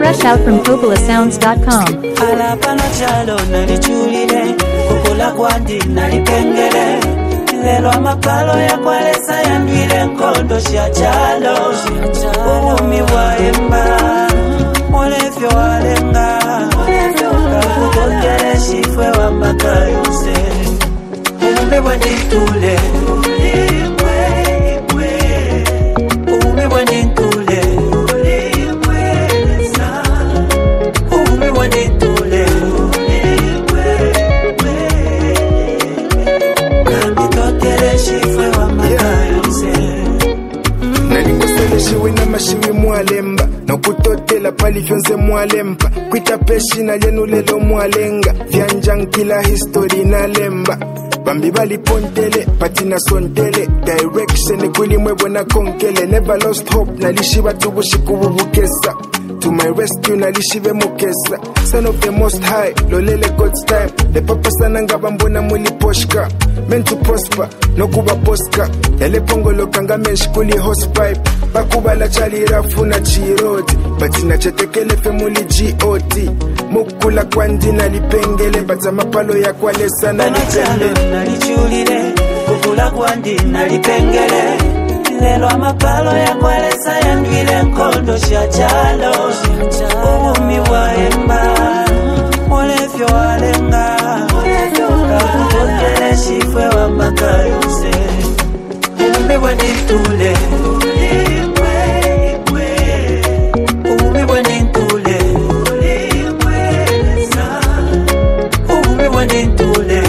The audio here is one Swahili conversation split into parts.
Fresh out from PopulaSounds.com. Alapano chalo nalichulile, kukula kwandi nalipengele. Lelo amakalo ya kwalesa ya nwile nkondo shia chalo. Uumi wa emba, molefyo walenga. Kakukokele shifwe wa makayose. Uumi wa nitule, uumi wa nitule. Shiwe na mashiwi mwalemba na kutotela pali vyonze mwalemba kuita peshi na lenu lelo mwalenga vyanjang kila history na lemba bambi bali pontele patina sontele direction kwili mwebo na konkele never lost hope na lishiba tubushikububukesa to my rescue na lishibe mukesa son of the most high lolele God's time the papa sana ngabambona muli poshka meant to prosper no kuba poska ele pongolo kanga menshkuli hosepipe bakuba la chali rafu na chiroti batina chetekele femuli GOT mukula kwandi na lipengele bata mapalo ya kwale sana lipengele nalichulile kukula kwandi na lipengele lelo amapalo ya kwale saya nwile nkondo shia chalo uumi wa emba molefyo walenga kakukokele shifwe wa makayose uumi wa nitule uumi wa nitule uumi wa nitule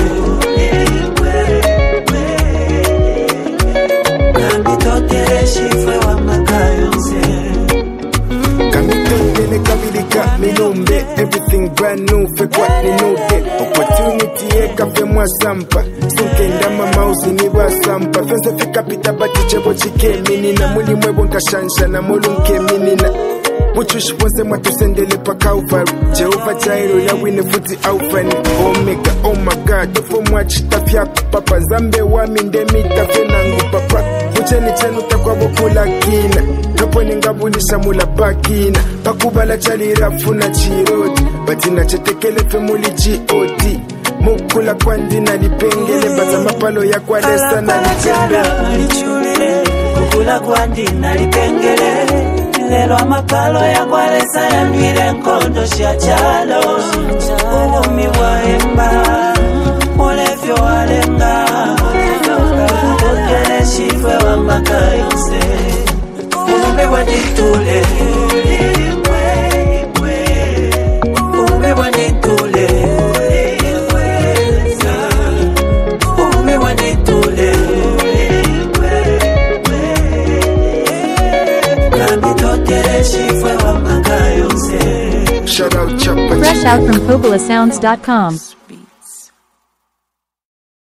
kamitokele shifwe wa makayose kamitokele kabilika milumbe everything brand new fake what ni nude opportunity eka fe mwa sampa sunkenda mama usiniba sampa fense fika pita bati chebo chikemini na muli mwebo nkashansha na molu nkemini na Muchushi ponse mwatusendele pa Calvary Jehovah Jireh ya wine futi aufani Omega, oh my God Tofo mwachita fyaku papa Zambe wami ndemita fenangu papa Mcheni chenu takwa bokula kina Topo ningabulisha mula pakina Pakubala chali rafu na chiroti Batina chetekele femuli GOT Mukula kwandi na lipengele Bata mapalo ya kwa lesa na lipengele Kukula kwandi na lipengele lelo amapalo ya kwalesa ya nwile nkondo shia chalo uumi wa emba molefyo walenga kakukokele shifwe wa makayose uumi wa nitule uumi wa nitule uumi wa nitule Shout out Chopper. Fresh out from PopulaSounds.com.